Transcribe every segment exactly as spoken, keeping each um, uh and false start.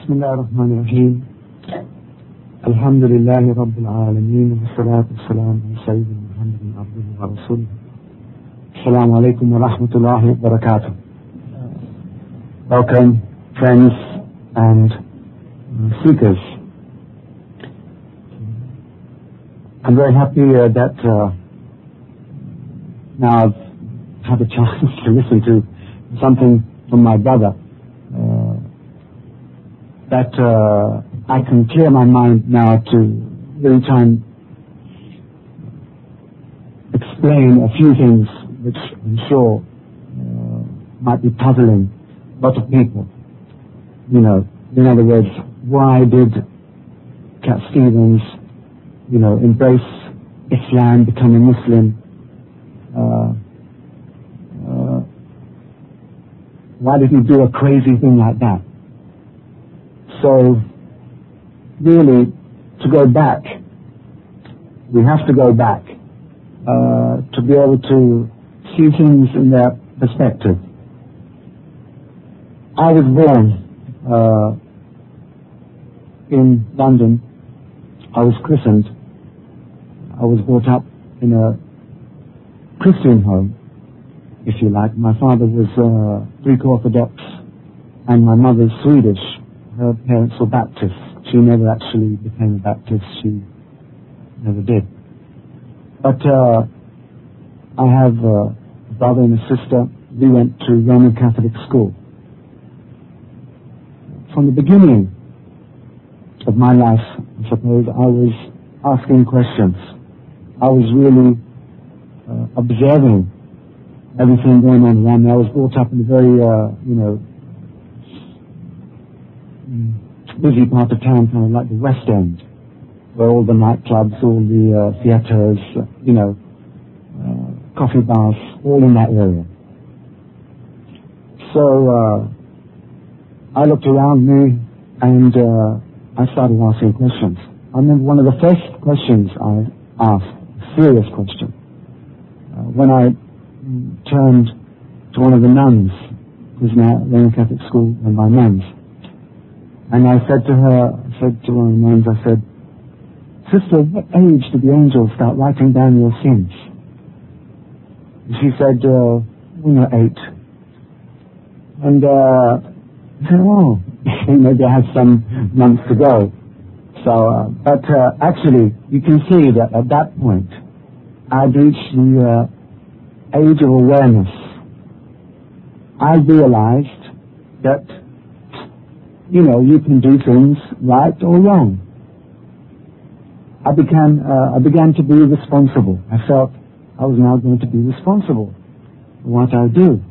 بسم الله الرحمن الرحيم الحمد لله رب العالمين والصلاة والسلام على سيدنا محمد عبده ورسوله. السلام عليكم ورحمة الله وبركاته. Welcome, friends and seekers. I'm very happy uh, that uh, now I've had a chance to listen to something from my brother uh, that uh, I can clear my mind now to really try and explain a few things which I'm sure uh, might be puzzling a lot of people. You know, in other words, why did Cat Stevens, you know, embrace Islam, become a Muslim? Uh, uh, why did he do a crazy thing like that? So, really, to go back, we have to go back uh, to be able to see things in their perspective. I was born uh, in London. I was christened. I was brought up in a Christian home, if you like. My father was uh, Greek Orthodox and my mother's Swedish. Her parents were Baptists. She never actually became a Baptist. She never did. But uh, I have uh, a brother and a sister. We went to Roman Catholic school. From the beginning of my life, I suppose, I was asking questions. I was really uh, observing everything going on around me. I was brought up in a very, uh, you know, busy part of town, kind of like the West End, where all the nightclubs, all the uh, theatres, uh, you know, uh, coffee bars, all in that area. So uh, I looked around me and uh, I started asking questions. I remember one of the first questions I asked, a serious question, uh, when I turned to one of the nuns, who's now at Roman Catholic school, and my nuns. And I said to her, I said to one of the nuns, I said, "Sister, what age did the angels start writing down your sins?" And she said, uh, "When you're eight." And uh, I said, "Oh, maybe I have some months to go." So, uh, but uh, actually, you can see that at that point, I'd reached the uh, age of awareness. I realized that, you know, you can do things right or wrong. I began, uh, I began to be responsible. I felt I was now going to be responsible for what I do.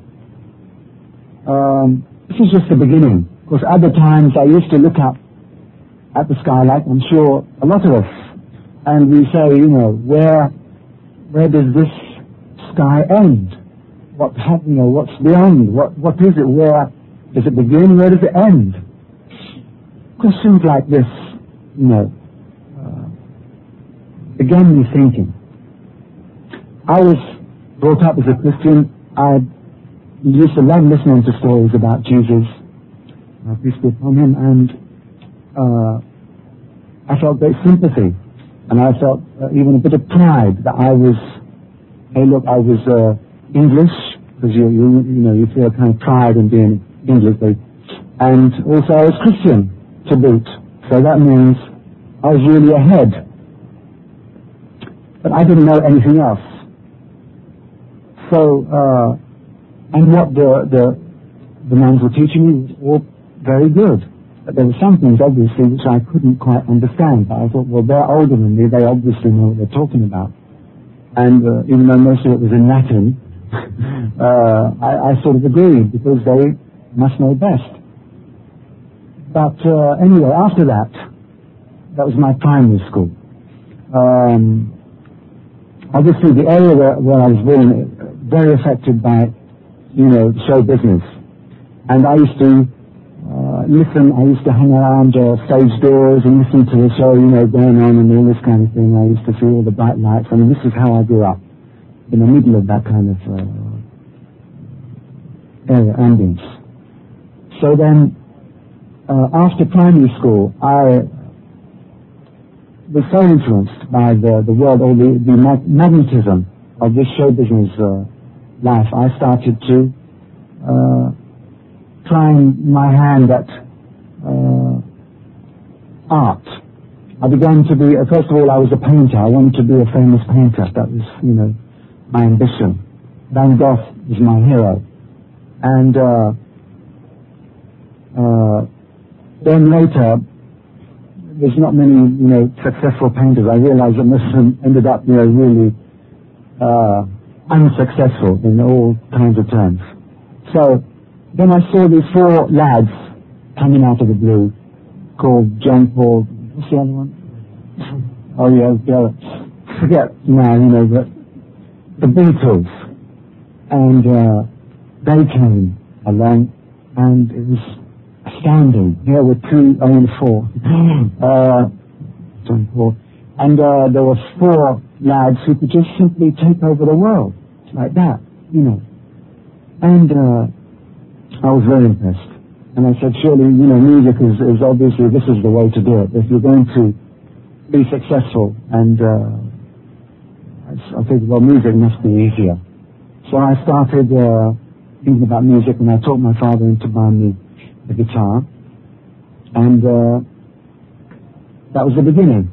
Um, this is just the beginning. Of course, other times I used to look up at the sky, like I'm sure a lot of us, and we say, you know, where, where does this sky end? What, you know, what's beyond? What, what is it? Where does it begin? Where does it end? Questions like this, you know, uh, began me thinking. I was brought up as a Christian. I used to love listening to stories about Jesus, uh, peace be upon him, and uh, I felt great sympathy, and I felt uh, even a bit of pride that I was, hey look, I was uh, English, because you, you, you know, you feel kind of pride in being English, and also I was Christian to boot. So that means I was really ahead. But I didn't know anything else. So, uh, and what the, the, the nuns were teaching me was all very good. But there were some things, obviously, which I couldn't quite understand. But I thought, well, they're older than me. They obviously know what they're talking about. And uh, even though most of it was in Latin, uh, I, I sort of agreed, because they must know best. But uh, anyway, after that, that was my primary school. Um, obviously, the area where, where I was born, very affected by, you know, show business. And I used to uh, listen, I used to hang around uh, stage doors and listen to the show, you know, going on and all this kind of thing. I used to see all the bright lights. I mean, this is how I grew up, in the middle of that kind of uh, area, ambience. So then, uh, after primary school, I was so influenced by the, the world, or the, the mag- magnetism of this show business uh, life. I started to uh, try my hand at uh, art. I began to be, uh, first of all, I was a painter. I wanted to be a famous painter. That was, you know, my ambition. Van Gogh was my hero. And uh, uh, then later, there's not many, you know, successful painters. I realized that most of them ended up, you know, really uh, unsuccessful in all kinds of terms. So then I saw these four lads coming out of the blue called John Paul. What's the other one? Oh yeah, yeah. Forget now, you know, but the Beatles. And uh, they came along, and it was astounding. Here were two, I mean four, uh, John Paul, and uh, there were four lads who could just simply take over the world, like that, you know. And uh, I was very impressed. And I said, surely, you know, music is, is obviously, this is the way to do it. If you're going to be successful, and uh, I think, well, music must be easier. So I started uh, thinking about music, and I talked my father into buying me the guitar, and uh, that was the beginning.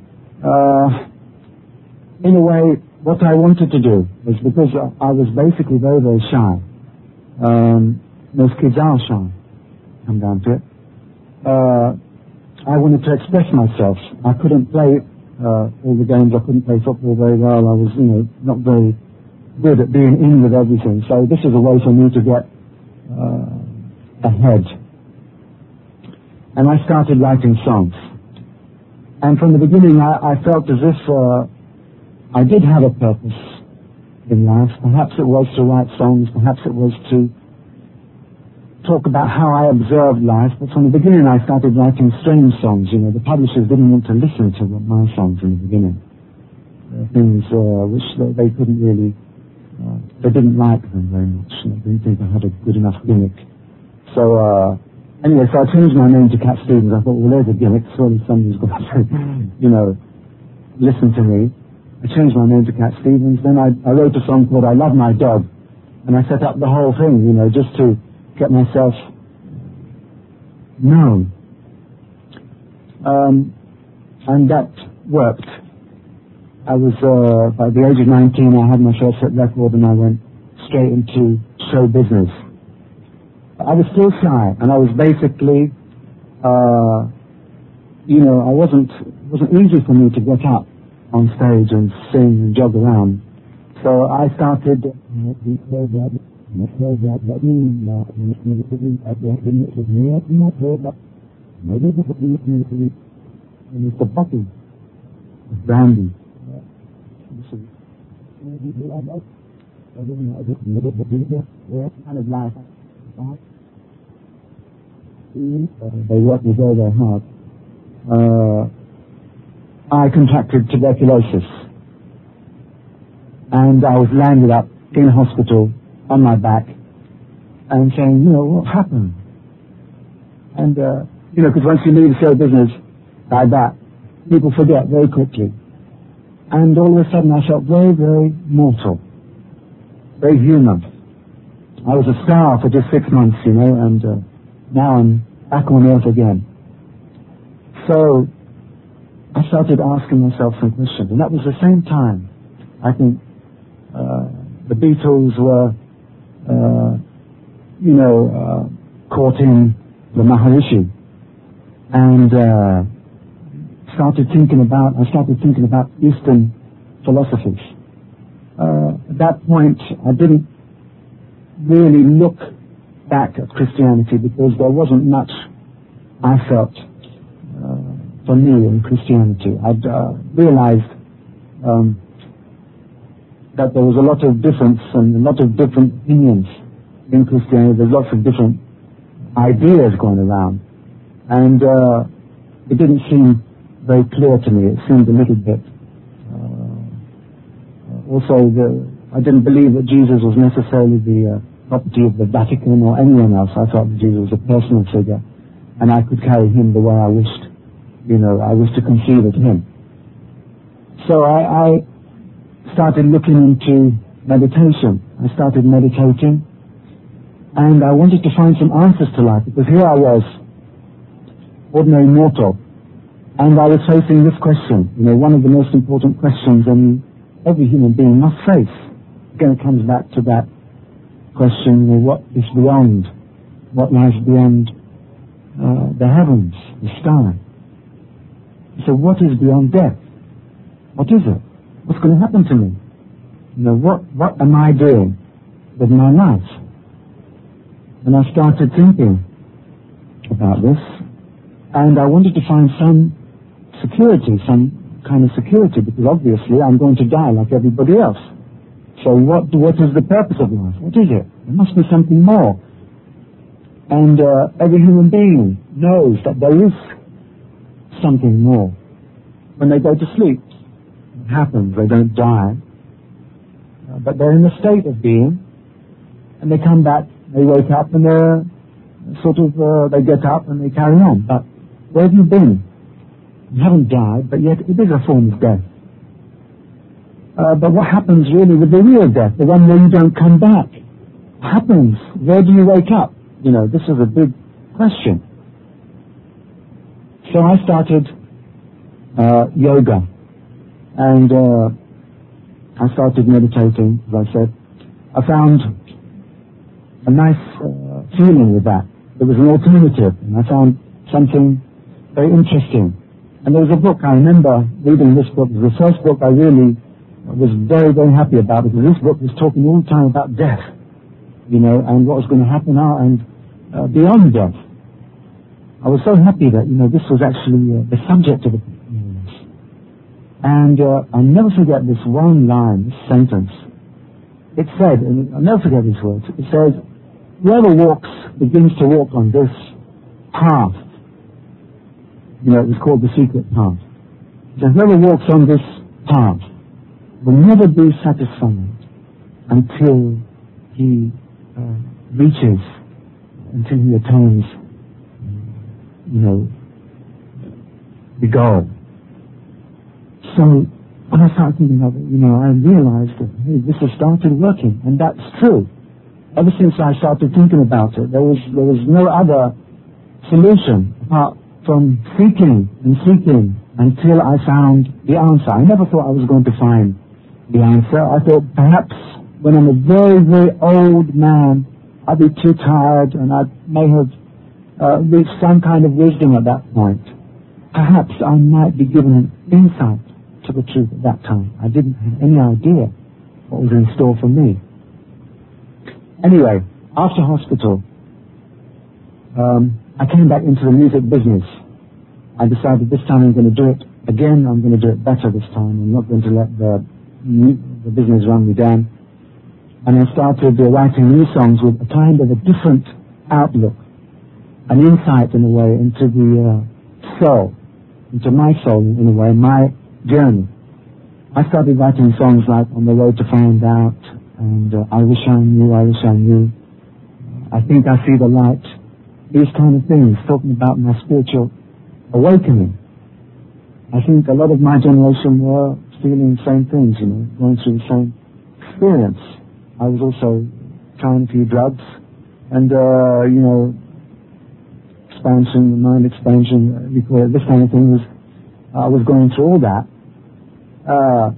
Uh, in a way, what I wanted to do was, because I was basically very, very shy. Um, most kids are shy, come down to it. Uh, I wanted to express myself. I couldn't play uh, all the games. I couldn't play football very well. I was, you know, not very good at being in with everything. So this is a way for me to get uh, ahead. And I started writing songs. And from the beginning, I, I felt as if uh, I did have a purpose in life. Perhaps it was to write songs. Perhaps it was to talk about how I observed life. But from the beginning, I started writing strange songs. You know, the publishers didn't want to listen to my songs in the beginning. Uh, things uh, which they, they couldn't really, uh, they didn't like them very much. They didn't think I had a good enough gimmick. So, uh, anyway, so I changed my name to Cat Stevens. I thought, well, there's a gimmick. Surely somebody's got to, you know, listen to me. I changed my name to Cat Stevens. Then I, I wrote a song called I Love My Dog. And I set up the whole thing, you know, just to get myself known. Um, and that worked. I was, uh, by the age of nineteen, I had my first hit record, and I went straight into show business. I was still shy, and I was basically, uh, you know, I wasn't, it wasn't easy for me to get up on stage and sing and jog around. So I started, Mister Bucky, Brandy. Kind of life. They worked me very, very hard. Uh, I contracted tuberculosis, and I was landed up in hospital on my back and saying, you know, what happened? And, uh, you know, because once you leave show business like that, people forget very quickly. And all of a sudden I felt very, very mortal, very human. I was a star for just six months, you know, and uh, now I'm back on earth again. So I started asking myself some questions, and that was the same time, I think, uh, the Beatles were, uh, you know, uh, courting the Maharishi, and uh, started thinking about, I started thinking about Eastern philosophies. Uh, at that point, I didn't really look back at Christianity because there wasn't much I felt uh, for me in Christianity. I'd uh, realized um, that there was a lot of difference and a lot of different opinions in Christianity. There's lots of different ideas going around. And uh, it didn't seem very clear to me. It seemed a little bit. Uh, also, the, I didn't believe that Jesus was necessarily the uh, property of the Vatican or anyone else. I thought that Jesus was a personal figure. and I could carry him the way I wished, you know, I wished to conceive of him. So I, I started looking into meditation. I started meditating, and I wanted to find some answers to life, because here I was, ordinary mortal, and I was facing this question, you know, one of the most important questions and every human being must face. Again, it comes back to that question, you know, what is beyond, what lies beyond uh, the heavens, the sky. So what is beyond death? What is it? What's going to happen to me? You know, what, what am I doing with my life? And I started thinking about this, and I wanted to find some security, some kind of security, because obviously I'm going to die like everybody else. So what, what is the purpose of life? What is it? There must be something more. And uh, every human being knows that there is something more. When they go to sleep, it happens, they don't die. Uh, but they're in a state of being, and they come back, they wake up, and they're sort of, uh, they get up and they carry on. But where have you been? You haven't died, but yet it is a form of death. Uh, but what happens really with the real death, the one where you don't come back? What happens? Where do you wake up? You know, this is a big question. So I started uh, yoga, and uh, I started meditating, as I said. I found a nice uh, feeling with that. There was an alternative, and I found something very interesting. And there was a book, I remember reading this book. It was the first book I really was very, very happy about, because this book was talking all the time about death, you know, and what was going to happen now and uh, beyond death. I was so happy that, you know, this was actually uh, the subject of the book. And uh, I'll never forget this one line, this sentence. It said, and I'll never forget these words, it says, whoever walks, begins to walk on this path, you know, it was called the secret path. So whoever walks on this path will never be satisfied until he uh, reaches, until he attains, you know, the goal. So when I started thinking of it, you know, I realized that, hey, this has started working, and that's true. Ever since I started thinking about it, there was there was no other solution apart from seeking and seeking until I found the answer. I never thought I was going to find the answer. I thought perhaps when I'm a very, very old man, I'd be too tired and I may have uh, reached some kind of wisdom at that point. Perhaps I might be given an insight to the truth at that time. I didn't have any idea what was in store for me. Anyway, after hospital, um, I came back into the music business. I decided this time I'm going to do it again. I'm going to do it better this time. I'm not going to let the the business run me down. And I started uh, writing new songs with a kind of a different outlook, an insight in a way into the uh, soul, into my soul in a way, my journey. I started writing songs like On the Road to Find Out, and uh, I Wish I Knew, I Wish I Knew, I Think I See the Light, these kind of things, talking about my spiritual awakening. I think a lot of my generation were feeling the same things, you know, going through the same experience. I was also trying a few drugs, and, uh, you know, expansion, mind expansion, we call it, this kind of thing was, I was going through all that. Uh,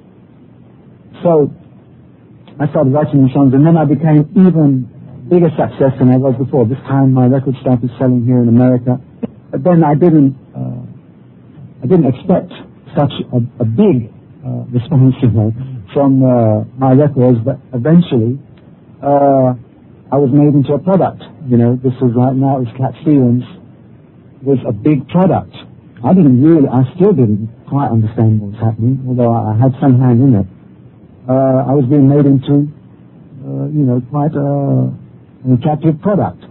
so, I started writing these songs, and then I became even bigger success than I was before. This time my record started selling here in America. But then I didn't, uh, I didn't expect such a, a big uh, response, you know, from uh, my records, but eventually uh, I was made into a product. You know, this was right now, it was Cat Stevens, was a big product. I didn't really, I still didn't quite understand what was happening, although I had some hand in it. Uh, I was being made into, uh, you know, quite a, an attractive product.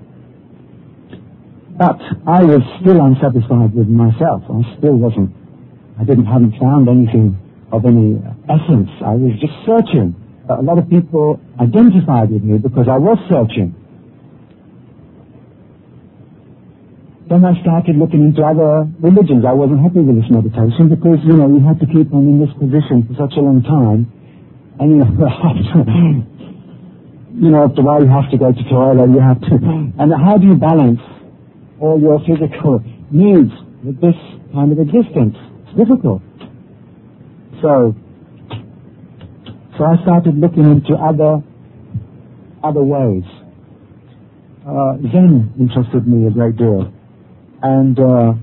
But I was still unsatisfied with myself. I still wasn't, I didn't, hadn't found anything of any essence. I was just searching. A lot of people identified with me because I was searching. then I started looking into other religions. I wasn't happy with this meditation because, you know, you had to keep on in this position for such a long time. And, you know, after, you know, after a while you have to go to the toilet, you have to... And how do you balance all your physical needs with this kind of existence? It's difficult. So, so I started looking into other, other ways. Uh, Zen interested me a great deal. And uh, uh,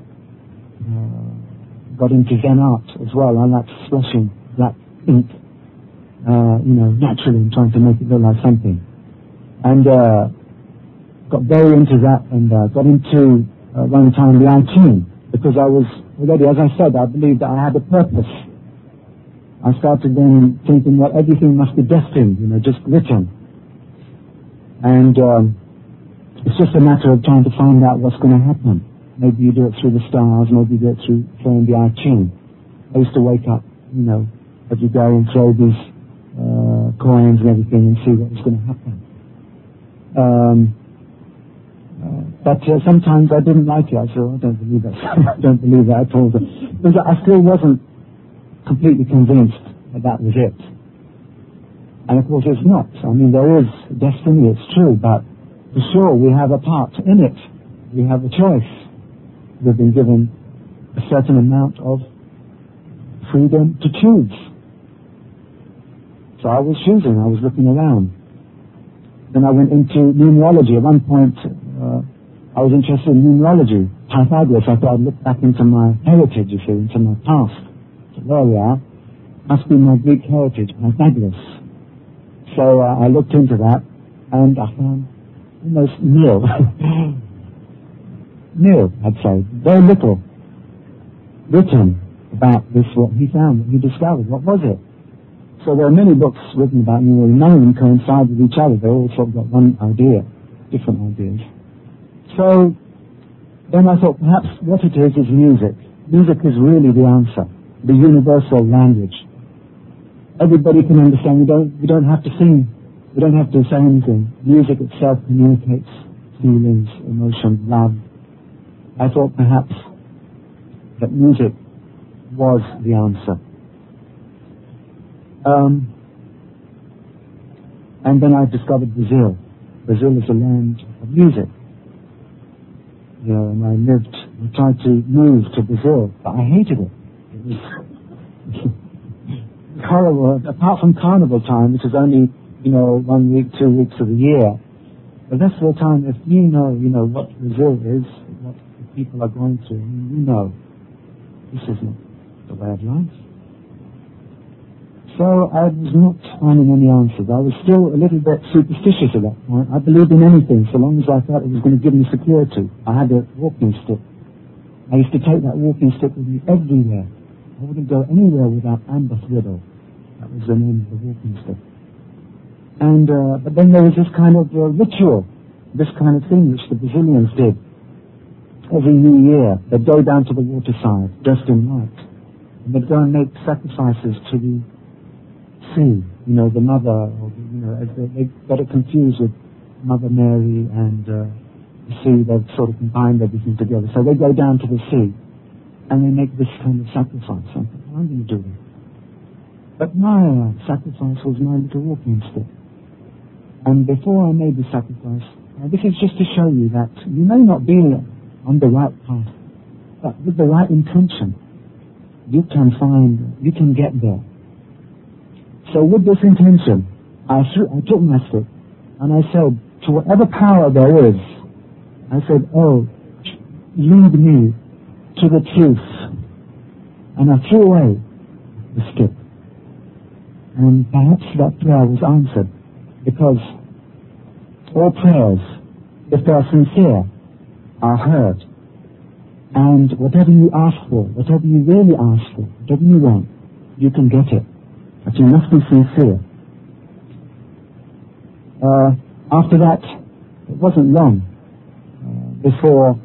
got into Zen art as well. I like splashing black ink, uh, you know, naturally, and trying to make it look like something. And uh, got very into that, and uh, got into uh, one time the I Ching, because I was already, as I said, I believed that I had a purpose. I started then thinking, well, everything must be destined, you know, just written. And um, it's just a matter of trying to find out what's going to happen. Maybe you do it through the stars, maybe you do it through throwing the I Ching. I used to wake up, you know, every day and throw these uh, coins and everything and see what was going to happen. Um, uh, but uh, sometimes I didn't like it. I said, oh, I don't believe that. I don't believe that at all. Because I still wasn't completely convinced that that was it. And of course it's not. I mean, there is destiny, it's true, but for sure, we have a part in it. We have a choice. We've been given a certain amount of freedom to choose. So I was choosing. I was looking around. Then I went into numerology. At one point, uh, I was interested in numerology. Pythagoras. I thought I'd look back into my heritage, you see, into my past. So there we are. Must be my Greek heritage, Pythagoras. So uh, I looked into that, and I found almost nil. Nil, I'd say. Very little written about this, what he found, what he discovered. What was it? So there are many books written about me, and none of them coincide with each other. They all sort of got one idea, different ideas. So then I thought perhaps what it is is music. Music is really the answer, the universal language. Everybody can understand. We don't, we don't have to sing. We don't have to say anything. Music itself communicates feelings, emotion, love. I thought perhaps that music was the answer. Um, and then I discovered Brazil. Brazil is a land of music. You know, and I lived, I tried to move to Brazil, but I hated it. It was horrible. Apart from carnival time, which is only, you know, one week, two weeks of the year. The rest of the time, if you know, you know, what Brazil is, what the people are going through, you know, this isn't the way of life. So I was not finding any answers. I was still a little bit superstitious at that point. I believed in anything, so long as I thought it was going to give me security. I had a walking stick. I used to take that walking stick with me everywhere. I wouldn't go anywhere without amber thriddle. That was the name of the walking stick. And, uh, but then there was this kind of uh, ritual, this kind of thing which the Brazilians did. Every New Year, they'd go down to the waterside, dressed in white, and they'd go and make sacrifices to the sea, you know, the mother, or the, you know, they, they got it confused with Mother Mary and uh, the sea. They've sort of combined everything together. So they go down to the sea, and they make this kind of sacrifice. I'm thinking, I'm going to do that. But my uh, sacrifice was my little walking stick. And before I made the sacrifice, uh, this is just to show you that you may not be on the right path, but with the right intention, you can find, you can get there. So with this intention, I, threw, I took my stick, and I said, to whatever power there is, I said, oh, lead me to the truth. And I threw away the stick. And perhaps that prayer was answered, because all prayers, if they are sincere, are heard. And whatever you ask for, whatever you really ask for, whatever you want, you can get it. But you must be sincere. Uh, after that, it wasn't long uh, before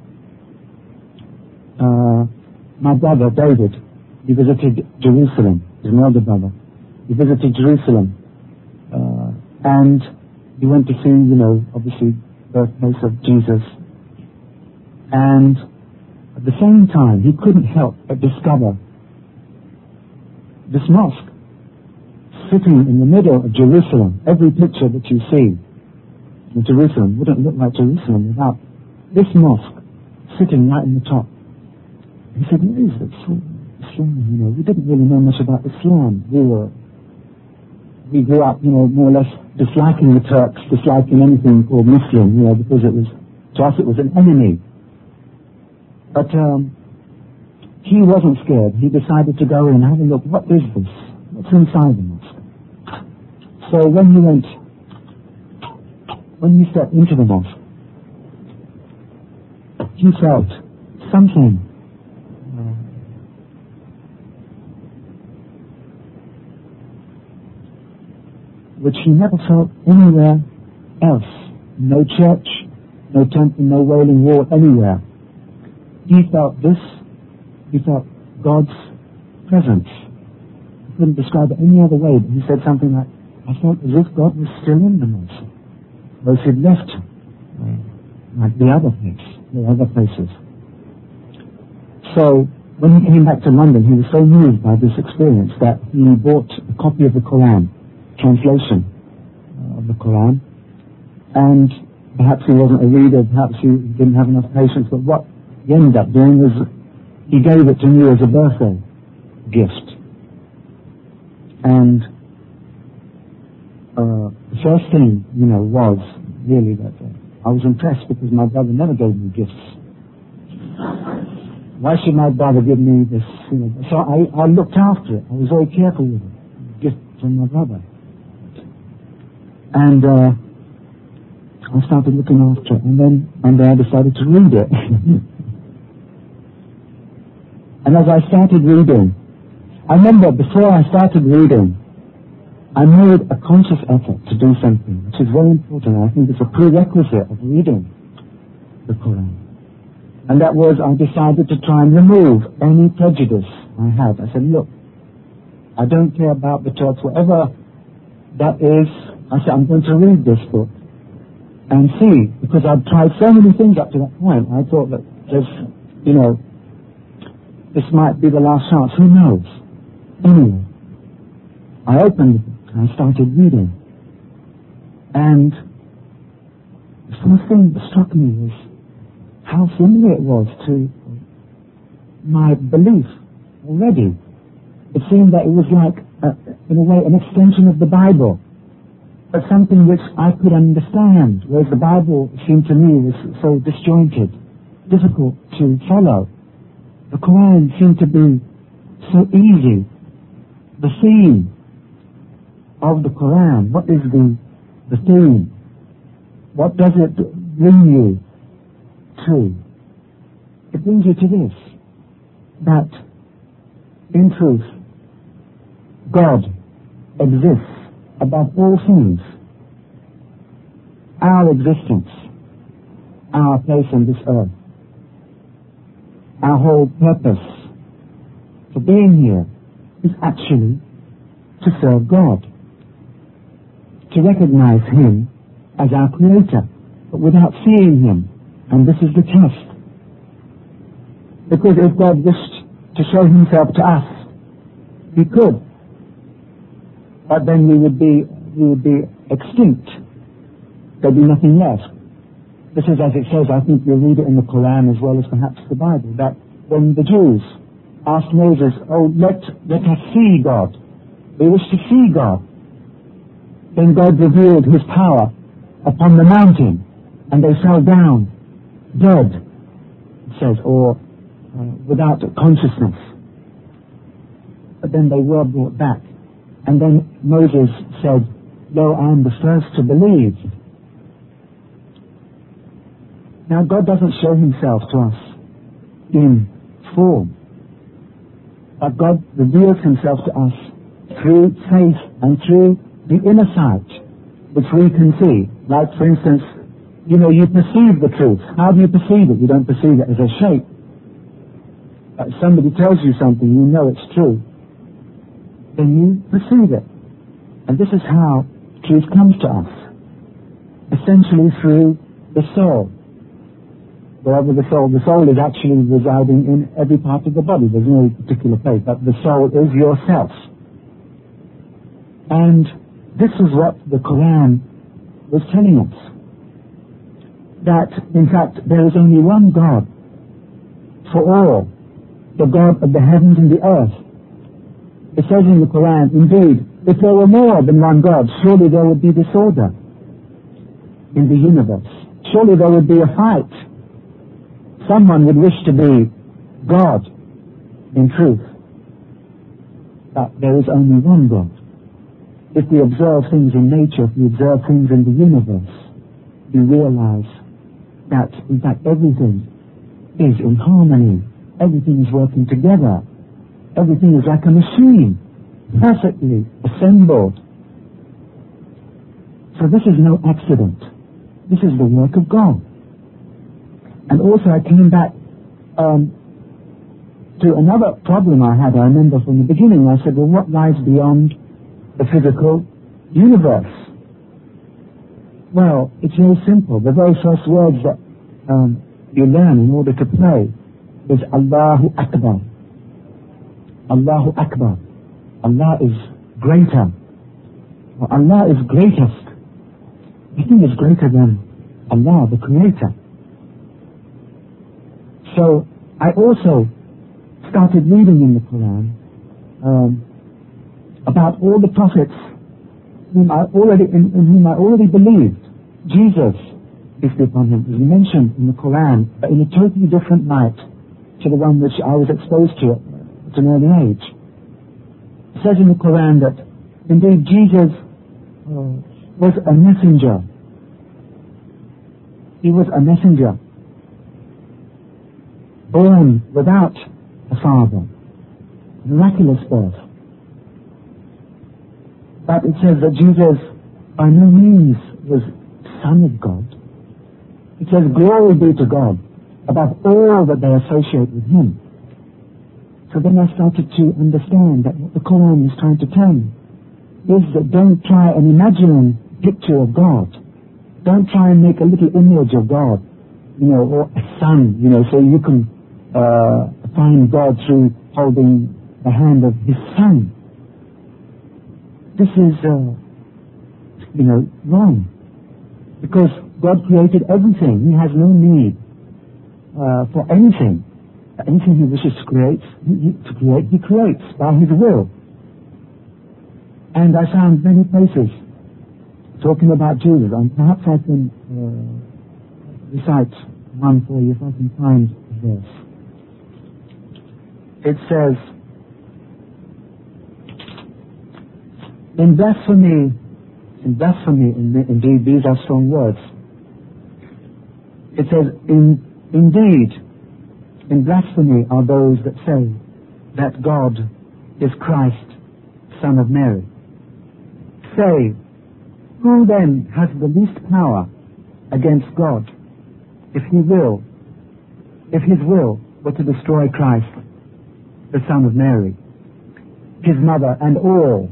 uh, my brother David, he visited Jerusalem, his elder brother. He visited Jerusalem, uh, and he went to see, you know, obviously, birthplace of Jesus. And at the same time, he couldn't help but discover this mosque sitting in the middle of Jerusalem. Every picture that you see in Jerusalem wouldn't look like Jerusalem without this mosque sitting right in the top. He said, what is this? Islam, you know, we didn't really know much about Islam. We were, we grew up, you know, more or less disliking the Turks, disliking anything called Muslim, you know, because it was, to us it was an enemy. But um, he wasn't scared. He decided to go in and have a look. What is this? What's inside the mosque? So when he went, when he stepped into the mosque, he felt something uh, which he never felt anywhere else. No church, no temple, no Wailing Wall, anywhere. He felt this, he felt God's presence. He couldn't describe it any other way, but he said something like, I felt as if God was still in the mosque. Whereas he'd left uh, like the other place, the other places. So, when he came back to London, he was so moved by this experience that he bought a copy of the Quran, translation uh, of the Quran, and perhaps he wasn't a reader, perhaps he didn't have enough patience, but what he ended up doing was he gave it to me as a birthday gift. And uh, the first thing, you know, was really that uh, I was impressed because my brother never gave me gifts. Why should my brother give me this? You know? So I, I looked after it. I was very careful with it. Gift from my brother. And uh, I started looking after it. And then one day I decided to read it. And as I started reading, I remember before I started reading, I made a conscious effort to do something, which is very important. I think it's a prerequisite of reading the Quran. And that was, I decided to try and remove any prejudice I had. I said, look, I don't care about the Turks, whatever that is. I said, I'm going to read this book and see, because I'd tried so many things up to that point. I thought that there's, you know, this might be the last chance. Who knows? Anyway, I opened the book and I started reading. And the first thing that struck me was how familiar it was to my belief already. It seemed that it was like, a, in a way, an extension of the Bible, but something which I could understand, whereas the Bible seemed to me was so disjointed, difficult to follow. The Quran seemed to be so easy. The theme of the Quran, what is the, the theme? What does it bring you to? It brings you to this, that in truth, God exists above all things. Our existence, our place on this earth, our whole purpose for being here is actually to serve God, to recognize Him as our Creator, but without seeing Him. And this is the test. Because if God wished to show Himself to us, He could, but then we would be we would be extinct. There'd be nothing left. This is as it says, I think you'll read it in the Quran as well as perhaps the Bible, that when the Jews asked Moses, oh, let, let us see God. They wish to see God. Then God revealed His power upon the mountain, and they fell down, dead, it says, or uh, without consciousness. But then they were brought back. And then Moses said, lo, I am the first to believe. Now God doesn't show Himself to us in form, but God reveals Himself to us through faith and through the inner sight, which we can see. Like, for instance, you know, you perceive the truth. How do you perceive it? You don't perceive it as a shape. But if somebody tells you something, you know it's true, then you perceive it. And this is how truth comes to us, essentially through the soul. wherever the soul, the soul is actually residing in every part of the body. There's no particular place, but the soul is yourself. And this is what the Quran was telling us. That, in fact, there is only one God for all, the God of the heavens and the earth. It says in the Quran, indeed, if there were more than one God, surely there would be disorder in the universe. Surely there would be a fight. Someone would wish to be God in truth. But there is only one God. If we observe things in nature, if we observe things in the universe, we realize that, in fact, everything is in harmony. Everything is working together. Everything is like a machine, perfectly assembled. So this is no accident. This is the work of God. And also I came back um, to another problem I had. I remember from the beginning, I said, well, what lies beyond the physical universe? Well, it's very simple. The very first words that um, you learn in order to play is Allahu Akbar. Allahu Akbar. Allah is greater. Well, Allah is greatest. Nothing is greater than Allah, the Creator. So I also started reading in the Quran um, about all the prophets whom I already, in, in whom I already believed. Jesus, peace be upon him, is mentioned in the Quran, but in a totally different light to the one which I was exposed to at an early age. It says in the Quran that indeed Jesus uh, was a messenger. He was a messenger, born without a father, miraculous birth. But it says that Jesus by no means was Son of God. It says, glory be to God above all that they associate with him. So then I started to understand that what the Quran is trying to tell me is that don't try an imaginary picture of God. Don't try and make a little image of God, you know, or a son, you know, so you can uh, find God through holding the hand of his son. This is, uh, you know, wrong. Because God created everything. He has no need uh, for anything. Anything he wishes to create, he, to create, he creates by his will. And I found many places talking about Jesus, and perhaps I can uh, recite one for you if I can find a verse. It says, in blasphemy, in blasphemy, indeed these are strong words. It says, in, indeed, in blasphemy are those that say that God is Christ, Son of Mary. Say, who then has the least power against God, if he will, if his will were to destroy Christ, the Son of Mary, his mother, and all,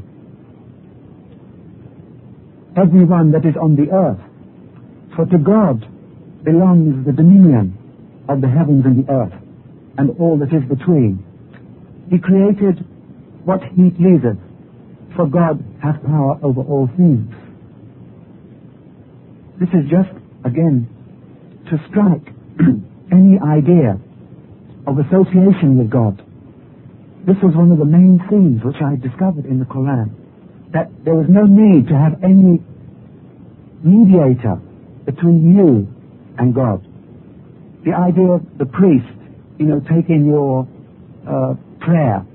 everyone that is on the earth? For to God belongs the dominion of the heavens and the earth, and all that is between. He created what he pleases, for God has power over all things. This is just, again, to strike any idea of association with God. This was one of the main themes which I discovered in the Quran, that there was no need to have any mediator between you and God. The idea of the priest, you know, taking your uh, prayer